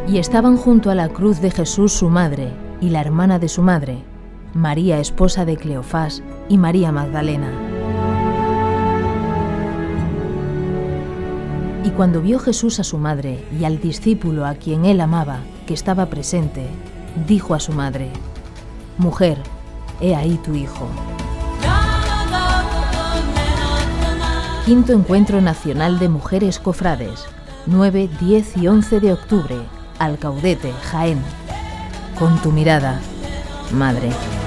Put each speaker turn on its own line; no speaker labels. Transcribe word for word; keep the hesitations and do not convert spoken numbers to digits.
Y estaban junto a la cruz de Jesús su madre y la hermana de su madre, María, esposa de Cleofás, y María Magdalena. Y cuando vio Jesús a su madre y al discípulo a quien él amaba, que estaba presente, dijo a su madre: «Mujer, he ahí tu hijo». Quinto Encuentro Nacional de Mujeres Cofrades, nueve, diez y once de octubre, Alcaudete, Jaén. Con tu mirada, madre.